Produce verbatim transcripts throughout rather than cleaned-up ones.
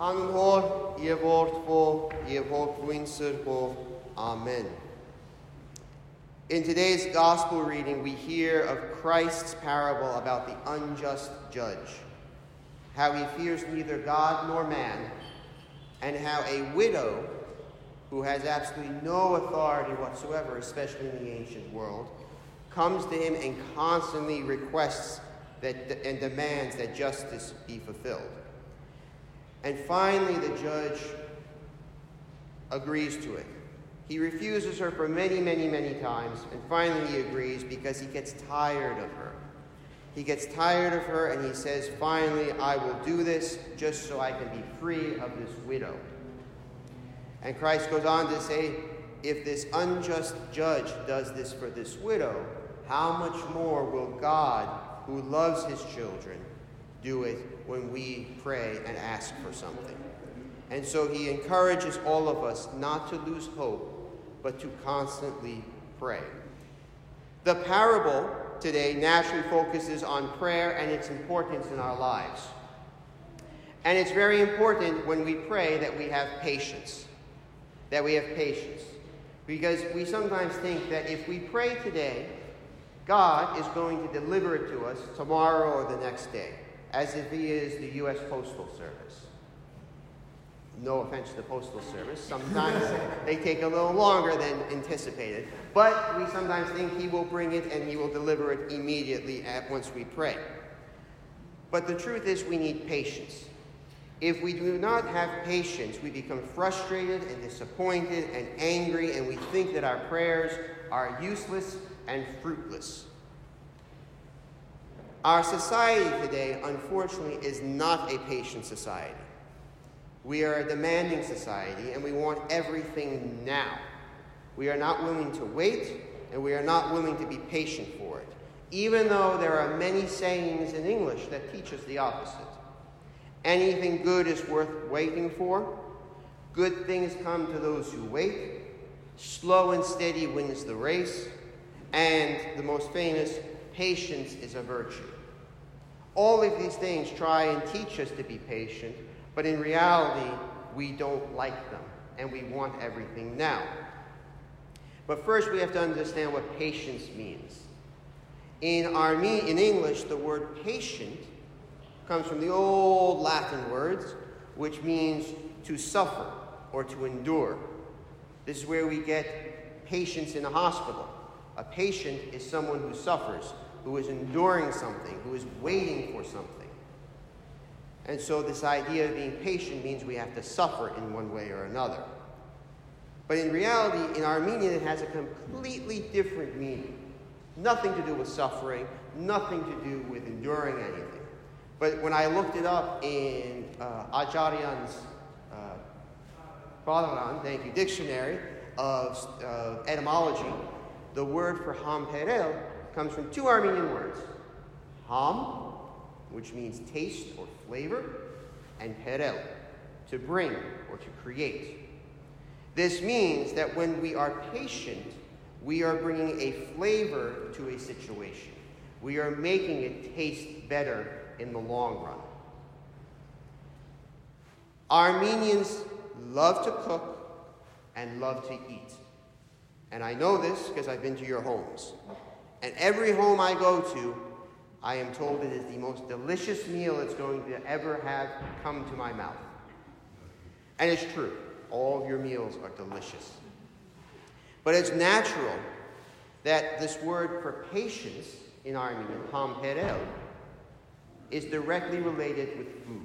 Hanhor, je wordt vol, je wordt winser vol. Amen. In today's gospel reading, we hear of Christ's parable about the unjust judge, how he fears neither God nor man, and how a widow who has absolutely no authority whatsoever, especially in the ancient world, comes to him and constantly requests that and demands that justice be fulfilled. And finally, the judge agrees to it. He refuses her for many, many, many times, and finally he agrees because he gets tired of her. He gets tired of her, and he says, finally, I will do this just so I can be free of this widow. And Christ goes on to say, if this unjust judge does this for this widow, how much more will God, who loves his children, do it when we pray and ask for something? And so he encourages all of us not to lose hope, but to constantly pray. The parable today naturally focuses on prayer and its importance in our lives. And it's very important when we pray that we have patience. That we have patience. Because we sometimes think that if we pray today, God is going to deliver it to us tomorrow or the next day, as if he is the U S Postal Service. No offense to the Postal Service. Sometimes they take a little longer than anticipated. But we sometimes think he will bring it and he will deliver it immediately at once we pray. But the truth is we need patience. If we do not have patience, we become frustrated and disappointed and angry, and we think that our prayers are useless and fruitless. Our society today, unfortunately, is not a patient society. We are a demanding society, and we want everything now. We are not willing to wait, and we are not willing to be patient for it, even though there are many sayings in English that teach us the opposite. Anything good is worth waiting for. Good things come to those who wait. Slow and steady wins the race. And the most famous, patience is a virtue. All of these things try and teach us to be patient, but in reality, we don't like them, and we want everything now. But first, we have to understand what patience means. In, Arme- in English, the word patient comes from the old Latin words, which means to suffer or to endure. This is where we get patients in a hospital. A patient is someone who suffers, who is enduring something, who is waiting for something. And so this idea of being patient means we have to suffer in one way or another. But in reality, in Armenian, it has a completely different meaning. Nothing to do with suffering, nothing to do with enduring anything. But when I looked it up in uh, Acharyan's uh, Balaran, thank you, dictionary of uh, etymology, the word for hamperel comes from two Armenian words. Ham, which means taste or flavor, and perel, to bring or to create. This means that when we are patient, we are bringing a flavor to a situation. We are making it taste better in the long run. Armenians love to cook and love to eat. And I know this because I've been to your homes. And every home I go to, I am told it is the most delicious meal it's going to ever have come to my mouth. And it's true. All of your meals are delicious. But it's natural that this word for patience in Armenian, hamperel, is directly related with food.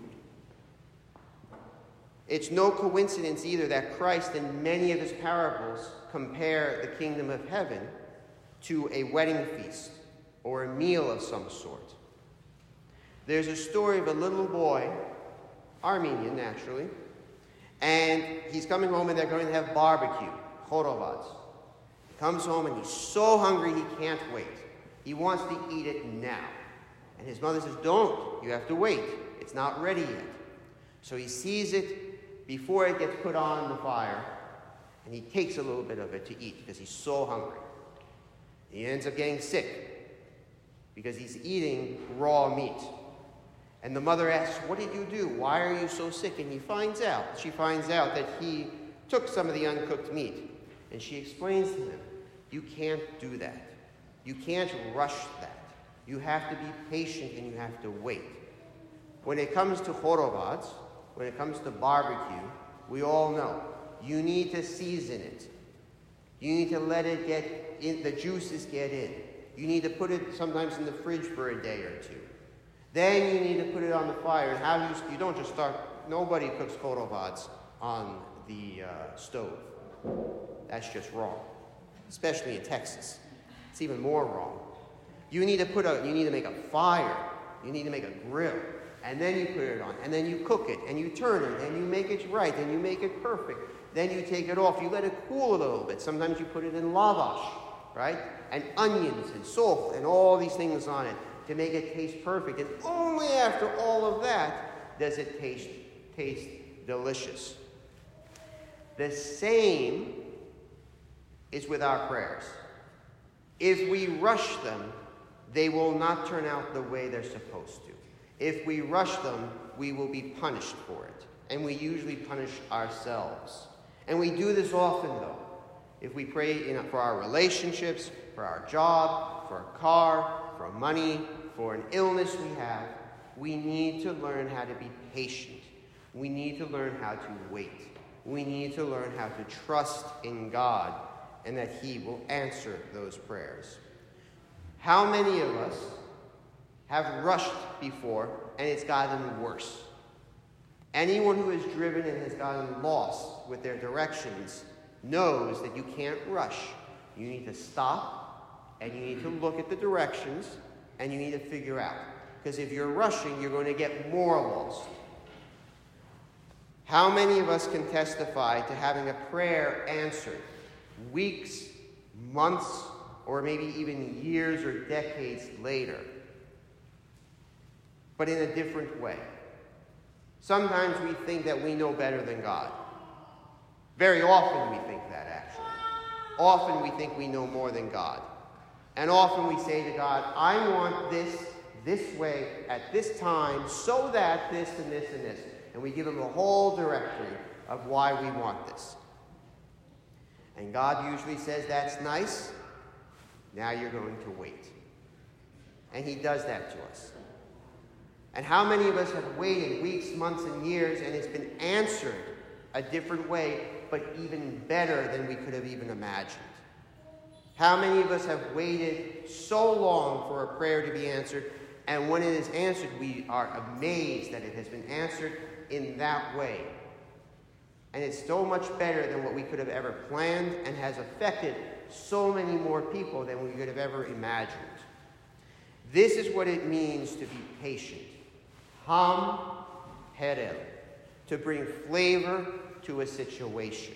It's no coincidence either that Christ in many of his parables compare the kingdom of heaven to a wedding feast or a meal of some sort. There's a story of a little boy, Armenian naturally, and he's coming home and they're going to have barbecue, chorovad. He comes home and he's so hungry he can't wait. He wants to eat it now. And his mother says, don't, you have to wait. It's not ready yet. So he sees it before it gets put on the fire, and he takes a little bit of it to eat because he's so hungry. He ends up getting sick because he's eating raw meat. And the mother asks, what did you do? Why are you so sick? And he finds out. She finds out that he took some of the uncooked meat. And she explains to him, you can't do that. You can't rush that. You have to be patient and you have to wait. When it comes to chorovad, when it comes to barbecue, we all know you need to season it. You need to let it get in, the juices get in. You need to put it sometimes in the fridge for a day or two. Then you need to put it on the fire. And how do you, you don't just start, nobody cooks chorovads on the uh, stove. That's just wrong, especially in Texas. It's even more wrong. You need to put a, you need to make a fire. You need to make a grill. And then you put it on. And then you cook it. And you turn it. And you make it right. And you make it perfect. Then you take it off. You let it cool a little bit. Sometimes you put it in lavash, right? And onions and salt and all these things on it to make it taste perfect. And only after all of that does it taste, taste delicious. The same is with our prayers. If we rush them, they will not turn out the way they're supposed to. If we rush them, we will be punished for it. And we usually punish ourselves. And we do this often, though. If we pray in, for our relationships, for our job, for a car, for money, for an illness we have, we need to learn how to be patient. We need to learn how to wait. We need to learn how to trust in God and that He will answer those prayers. How many of us have rushed before and it's gotten worse? Anyone who has driven and has gotten lost with their directions knows that you can't rush. You need to stop and you need to look at the directions and you need to figure out. Because if you're rushing, you're going to get more lost. How many of us can testify to having a prayer answered weeks, months, or maybe even years or decades later, but in a different way? Sometimes we think that we know better than God. Very often we think that, actually. Often we think we know more than God. And often we say to God, I want this this way at this time so that this and this and this. And we give Him a whole directory of why we want this. And God usually says, that's nice. Now you're going to wait. And He does that to us. And how many of us have waited weeks, months, and years, and it's been answered a different way, but even better than we could have even imagined? How many of us have waited so long for a prayer to be answered, and when it is answered, we are amazed that it has been answered in that way? And it's so much better than what we could have ever planned and has affected so many more people than we could have ever imagined. This is what it means to be patient. Ham herel, to bring flavor to a situation.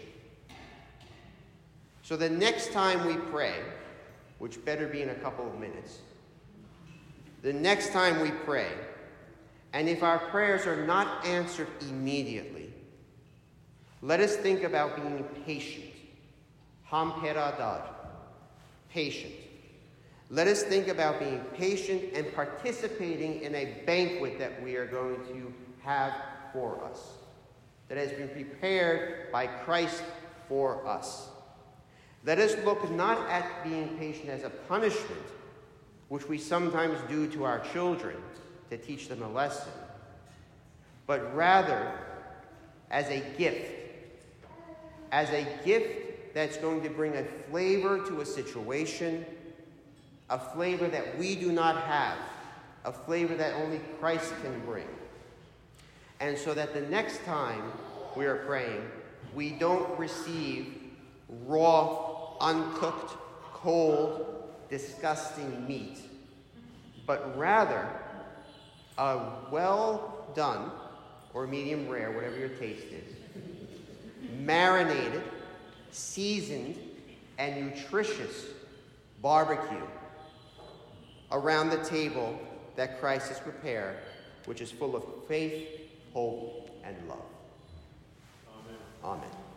So the next time we pray, which better be in a couple of minutes, the next time we pray, and if our prayers are not answered immediately, let us think about being patient. Ham peradad, patient. Let us think about being patient and participating in a banquet that we are going to have for us, that has been prepared by Christ for us. Let us look not at being patient as a punishment, which we sometimes do to our children to teach them a lesson, but rather as a gift, as a gift that's going to bring a flavor to a situation, a flavor that we do not have, a flavor that only Christ can bring. And so that the next time we are praying, we don't receive raw, uncooked, cold, disgusting meat, but rather a well done, or medium rare, whatever your taste is, marinated, seasoned, and nutritious barbecue around the table that Christ has prepared, which is full of faith, hope, and love. Amen. Amen.